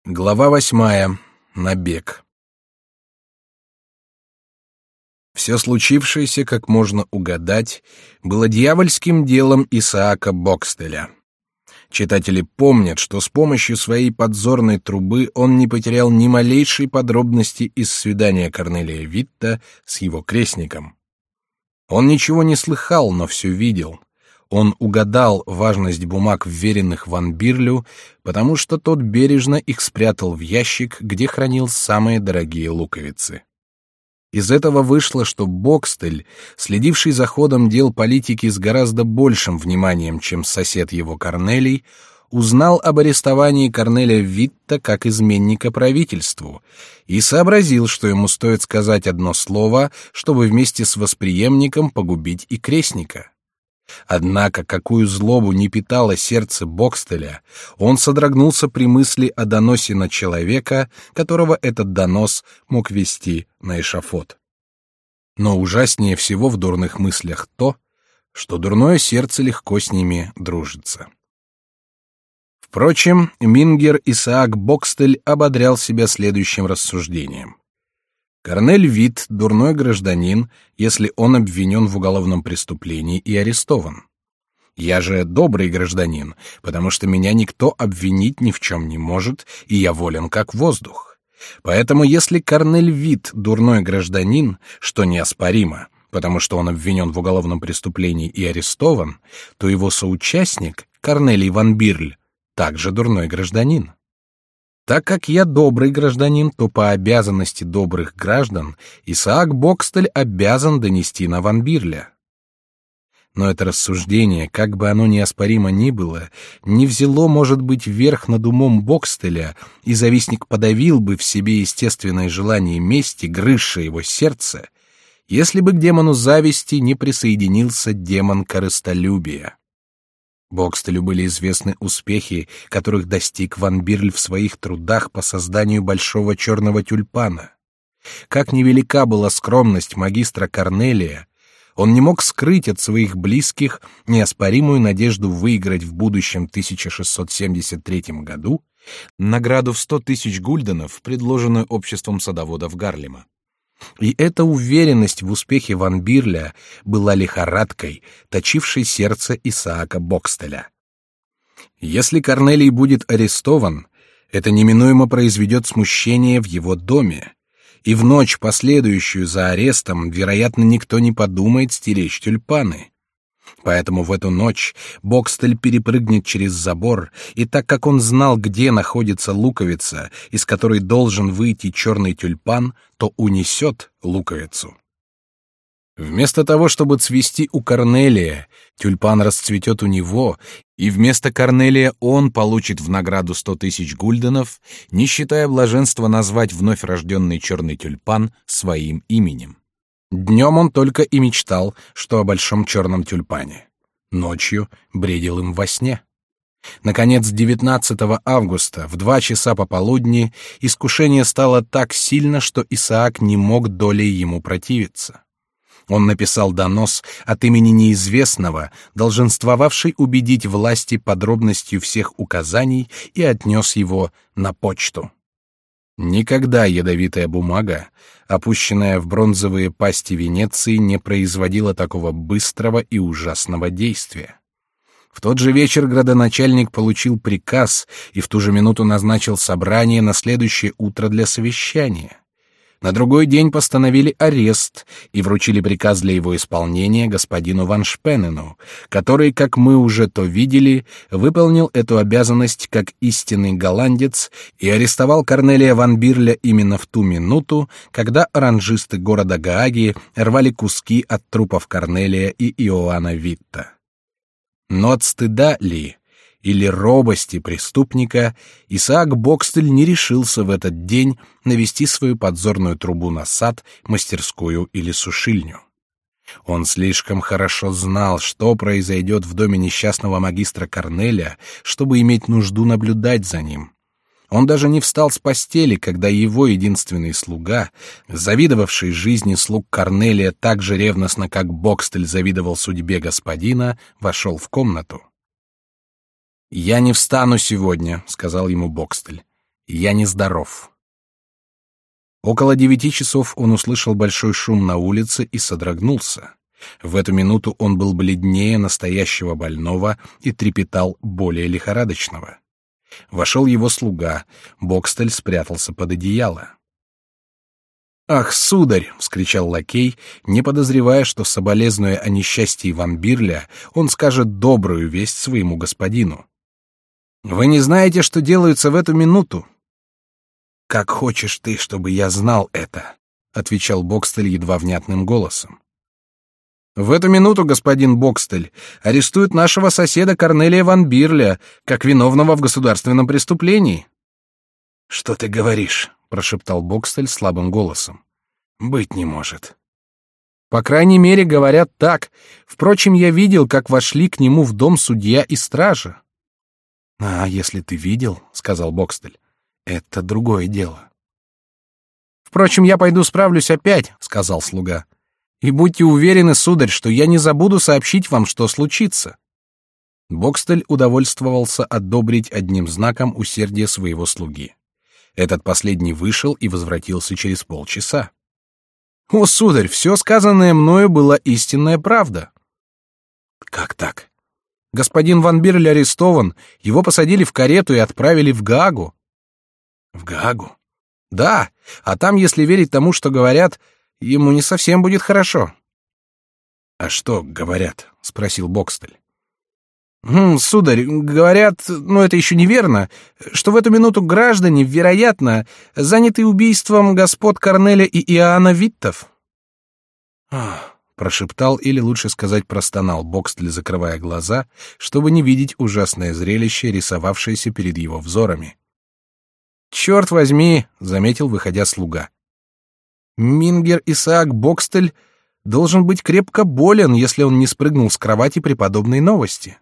Глава 8. Набег. Все случившееся, как можно угадать, было дьявольским делом Исаака Бокстеля. Читатели помнят, что с помощью своей подзорной трубы он не потерял ни малейшей подробности из свидания Корнелия Витта с его крестником. Он ничего не слыхал, но все видел. Он угадал важность бумаг, вверенных Ван Бирлю, потому что тот бережно их спрятал в ящик, где хранил самые дорогие луковицы. Из этого вышло, что Бокстель, следивший за ходом дел политики с гораздо большим вниманием, чем сосед его Корнелий, узнал об арестовании Корнелия Витта как изменника правительству и сообразил, что ему стоит сказать одно слово, чтобы вместе с восприемником погубить и крестника. Однако, какую злобу не питало сердце Бокстеля, он содрогнулся при мысли о доносе на человека, которого этот донос мог вести на эшафот. Но ужаснее всего в дурных мыслях то, что дурное сердце легко с ними дружится. Впрочем, Мингер Исаак Бокстель ободрял себя следующим рассуждением. Корнель Витт — дурной гражданин, если он обвинен в уголовном преступлении и арестован. Я же добрый гражданин, потому что меня никто обвинить ни в чем не может, и я волен как воздух. Поэтому если Корнель Витт — дурной гражданин, что неоспоримо, потому что он обвинен в уголовном преступлении и арестован, то его соучастник, Корнелий Ван Бирль, также дурной гражданин. Так как я добрый гражданин, то по обязанности добрых граждан Исаак Бокстель обязан донести на Ван Бирля. Но это рассуждение, как бы оно неоспоримо ни было, не взяло, может быть, верх над умом Бокстеля, и завистник подавил бы в себе естественное желание мести, грызшее его сердце, если бы к демону зависти не присоединился демон корыстолюбия. Бокстелю были известны успехи, которых достиг Ван Бирль в своих трудах по созданию большого черного тюльпана. Как невелика была скромность магистра Корнелия, он не мог скрыть от своих близких неоспоримую надежду выиграть в будущем 1673 году награду в 100 000 гульденов, предложенную обществом садоводов Гарлема. И эта уверенность в успехе Ван Бирля была лихорадкой, точившей сердце Исаака Бокстеля. Если Корнелий будет арестован, это неминуемо произведет смущение в его доме, и в ночь, последующую за арестом, вероятно, никто не подумает стеречь тюльпаны. Поэтому в эту ночь Бокстель перепрыгнет через забор, и так как он знал, где находится луковица, из которой должен выйти черный тюльпан, то унесет луковицу. Вместо того, чтобы цвести у Корнелия, тюльпан расцветет у него, и вместо Корнелия он получит в награду 100 000 гульденов, не считая блаженства назвать вновь рожденный черный тюльпан своим именем. Днем он только и мечтал, что о большом черном тюльпане. Ночью бредил им во сне. Наконец, 19 августа, в 2 часа пополудни, искушение стало так сильно, что Исаак не мог долей ему противиться. Он написал донос от имени неизвестного, долженствовавший убедить власти подробностью всех указаний, и отнес его на почту. Никогда ядовитая бумага, опущенная в бронзовые пасти Венеции, не производила такого быстрого и ужасного действия. В тот же вечер градоначальник получил приказ и в ту же минуту назначил собрание на следующее утро для совещания. На другой день постановили арест и вручили приказ для его исполнения господину Ван Шпенену, который, как мы уже то видели, выполнил эту обязанность как истинный голландец и арестовал Корнелия Ван Бирля именно в ту минуту, когда оранжисты города Гааги рвали куски от трупов Корнелия и Иоанна Витта. Но от стыда ли или робости преступника Исаак Бокстель не решился в этот день навести свою подзорную трубу на сад, мастерскую или сушильню. Он слишком хорошо знал, что произойдет в доме несчастного магистра Корнеля, чтобы иметь нужду наблюдать за ним. Он даже не встал с постели, когда его единственный слуга, завидовавший жизни слуг Корнелия так же ревностно, как Бокстель завидовал судьбе господина, вошел в комнату. «Я не встану сегодня», — сказал ему Бокстель. Я нездоров. Около 9 часов он услышал большой шум на улице и содрогнулся. В эту минуту он был бледнее настоящего больного и трепетал более лихорадочного. Вошел его слуга, Бокстель спрятался под одеяло. «Ах, сударь!» — вскричал лакей, не подозревая, что, соболезнуя о несчастье Ван Бирля, он скажет добрую весть своему господину. «Вы не знаете, что делается в эту минуту?» «Как хочешь ты, чтобы я знал это?» — отвечал Бокстель едва внятным голосом. «В эту минуту, господин Бокстель, арестуют нашего соседа Корнелия Ван Бирля, как виновного в государственном преступлении». «Что ты говоришь?» — прошептал Бокстель слабым голосом. «Быть не может». «По крайней мере, говорят так. Впрочем, я видел, как вошли к нему в дом судья и стража». «А если ты видел, — сказал Бокстель, — это другое дело». «Впрочем, я пойду справлюсь опять, — сказал слуга. И будьте уверены, сударь, что я не забуду сообщить вам, что случится». Бокстель удовольствовался одобрить одним знаком усердие своего слуги. Этот последний вышел и возвратился через полчаса. «О, сударь, все сказанное мною была истинная правда». «Как так?» «Господин Ван Бирль арестован, его посадили в карету и отправили в Гаагу». «В Гаагу?» «Да, а там, если верить тому, что говорят, ему не совсем будет хорошо». «А что говорят?» — спросил Бокстель. «Сударь, говорят, но это еще не верно, что в эту минуту граждане, вероятно, заняты убийством господ Корнеля и Иоанна Виттов». «Ах», — прошептал, или лучше сказать, простонал Бокстель, закрывая глаза, чтобы не видеть ужасное зрелище, рисовавшееся перед его взорами. «Черт возьми», — заметил, выходя слуга. «Мингер Исаак Бокстель должен быть крепко болен, если он не спрыгнул с кровати при подобной новости».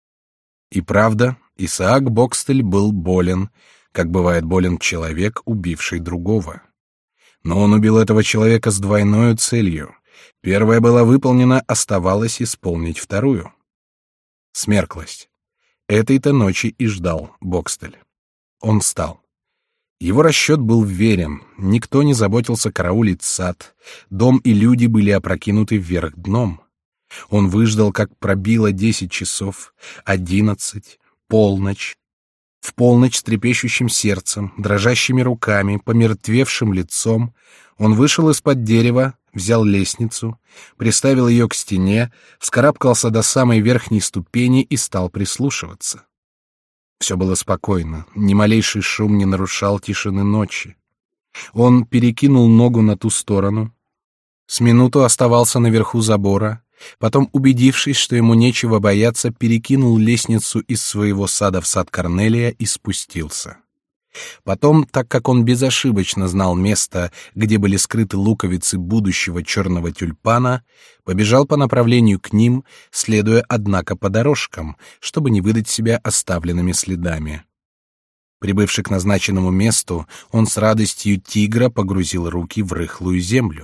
И правда, Исаак Бокстель был болен, как бывает болен человек, убивший другого. Но он убил этого человека с двойной целью. Первая была выполнена, оставалось исполнить вторую. Смерклость. Этой-то ночи и ждал Бокстель. Он встал. Его расчет был верен, никто не заботился караулить сад, дом и люди были опрокинуты вверх дном. Он выждал, как пробило 10 часов, 11, полночь. В полночь с трепещущим сердцем, дрожащими руками, помертвевшим лицом, он вышел из-под дерева, взял лестницу, приставил ее к стене, вскарабкался до самой верхней ступени и стал прислушиваться. Все было спокойно, ни малейший шум не нарушал тишины ночи. Он перекинул ногу на ту сторону, с минуту оставался наверху забора, потом, убедившись, что ему нечего бояться, перекинул лестницу из своего сада в сад Корнелия и спустился. Потом, так как он безошибочно знал место, где были скрыты луковицы будущего черного тюльпана, побежал по направлению к ним, следуя, однако, по дорожкам, чтобы не выдать себя оставленными следами. Прибывши к назначенному месту, он с радостью тигра погрузил руки в рыхлую землю.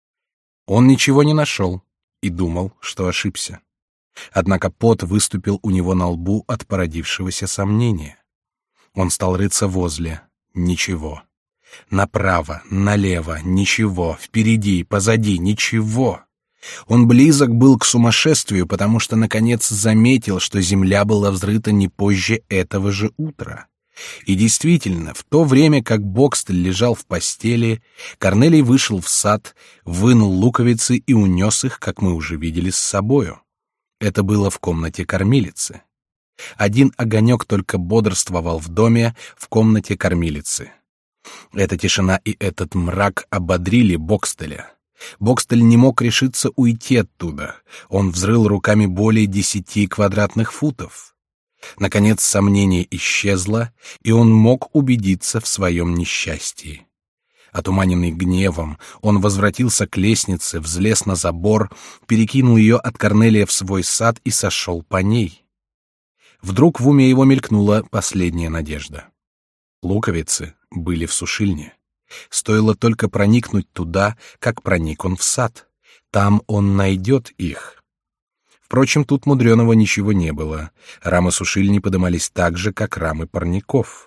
Он ничего не нашел и думал, что ошибся. Однако пот выступил у него на лбу от породившегося сомнения. Он стал рыться возле. Ничего. Направо, налево, ничего. Впереди, позади, ничего. Он близок был к сумасшествию, потому что, наконец, заметил, что земля была взрыта не позже этого же утра. И действительно, в то время, как Бокстель лежал в постели, Корнелий вышел в сад, вынул луковицы и унес их, как мы уже видели, с собою. Это было в комнате кормилицы. Один огонек только бодрствовал в доме, в комнате кормилицы. Эта тишина и этот мрак ободрили Бокстеля. Бокстель не мог решиться уйти оттуда. Он взрыл руками более 10 квадратных футов. Наконец сомнение исчезло, и он мог убедиться в своем несчастье. Отуманенный гневом, он возвратился к лестнице, взлез на забор, перекинул ее от Корнелия в свой сад и сошел по ней. Вдруг в уме его мелькнула последняя надежда. Луковицы были в сушильне. Стоило только проникнуть туда, как проник он в сад. Там он найдет их. Впрочем, тут мудреного ничего не было. Рамы сушильни подымались так же, как рамы парников.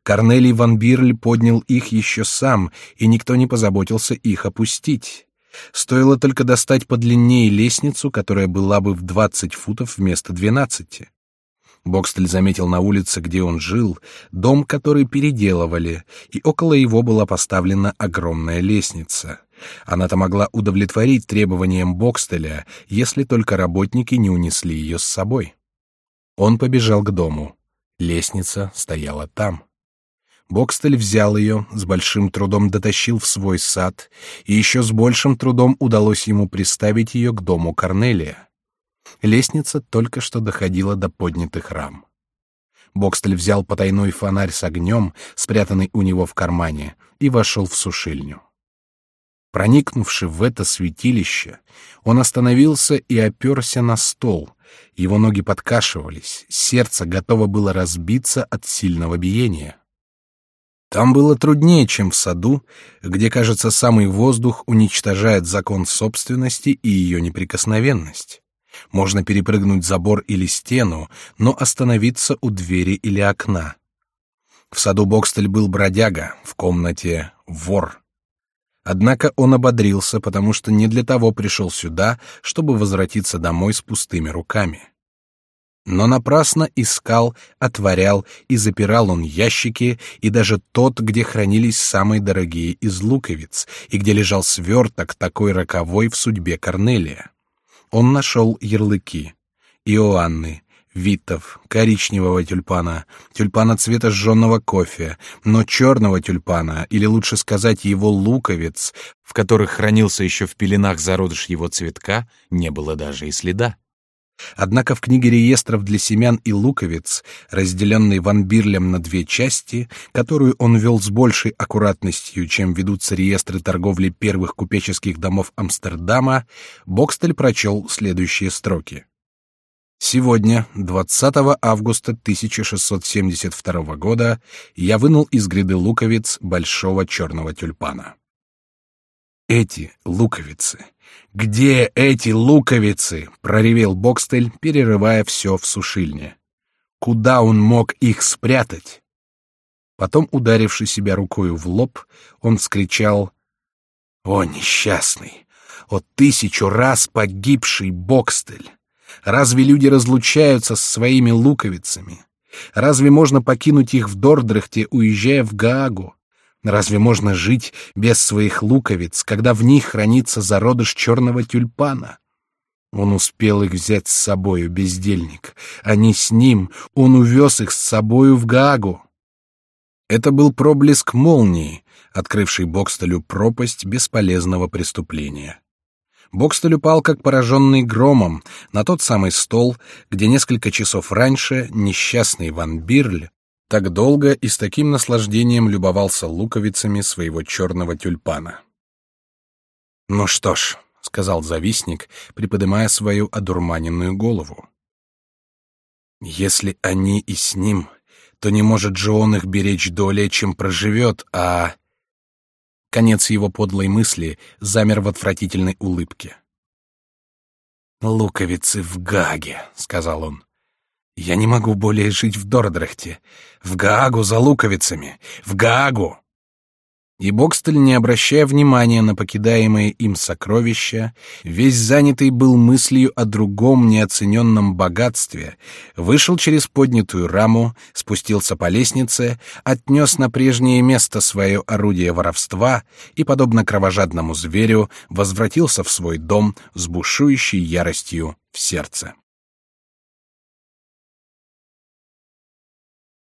Корнелий ван Бирль поднял их еще сам, и никто не позаботился их опустить. Стоило только достать подлиннее лестницу, которая была бы в 20 футов вместо 12. Бокстель заметил на улице, где он жил, дом, который переделывали, и около его была поставлена огромная лестница. Она-то могла удовлетворить требованиям Бокстеля, если только работники не унесли ее с собой. Он побежал к дому. Лестница стояла там. Бокстель взял ее, с большим трудом дотащил в свой сад, и еще с большим трудом удалось ему приставить ее к дому Корнелия. Лестница только что доходила до поднятых рам. Бокстель взял потайной фонарь с огнем, спрятанный у него в кармане, и вошел в сушильню. Проникнувши в это святилище, он остановился и оперся на стол. Его ноги подкашивались, сердце готово было разбиться от сильного биения. Там было труднее, чем в саду, где, кажется, самый воздух уничтожает закон собственности и ее неприкосновенность. Можно перепрыгнуть забор или стену, но остановиться у двери или окна. В саду Бокстель был бродяга, в комнате вор. Однако он ободрился, потому что не для того пришел сюда, чтобы возвратиться домой с пустыми руками. Но напрасно искал, отворял и запирал он ящики, и даже тот, где хранились самые дорогие из луковиц, и где лежал сверток, такой роковой в судьбе Корнелия. Он нашел ярлыки: Иоанны, Витов, коричневого тюльпана, тюльпана цвета жженого кофе, но черного тюльпана, или лучше сказать его луковиц, в которых хранился еще в пеленах зародыш его цветка, не было даже и следа. Однако в книге реестров для семян и луковиц, разделенной ван Бирлем на две части, которую он вел с большей аккуратностью, чем ведутся реестры торговли первых купеческих домов Амстердама, Бокстель прочел следующие строки. Сегодня, 20 августа 1672 года, я вынул из гряды луковиц большого черного тюльпана. Эти луковицы! Где эти луковицы? Проревел Бокстель, перерывая все в сушильне. Куда он мог их спрятать? Потом, ударивши себя рукою в лоб, он вскричал: «О, несчастный! О, 1000 раз погибший Бокстель! Разве люди разлучаются с своими луковицами? Разве можно покинуть их в Дордрехте, уезжая в Гаагу? Разве можно жить без своих луковиц, когда в них хранится зародыш черного тюльпана? Он успел их взять с собою, бездельник. Они с ним, он увез их с собою в Гаагу». Это был проблеск молнии, открывший Бокстелю пропасть бесполезного преступления. Бокстель упал, как пораженный громом, на тот самый стол, где несколько часов раньше несчастный ван Бирль так долго и с таким наслаждением любовался луковицами своего черного тюльпана. «Ну что ж», — сказал завистник, приподнимая свою одурманенную голову, «если они и с ним, то не может же он их беречь долее, чем проживет, а...» Конец его подлой мысли замер в отвратительной улыбке. «Луковицы в Гааге», — сказал он. «Я не могу более жить в Дордрехте. В Гаагу за луковицами! В Гаагу!» И Бокстель, не обращая внимания на покидаемые им сокровища, весь занятый был мыслью о другом неоцененном богатстве, вышел через поднятую раму, спустился по лестнице, отнес на прежнее место свое орудие воровства и, подобно кровожадному зверю, возвратился в свой дом с бушующей яростью в сердце.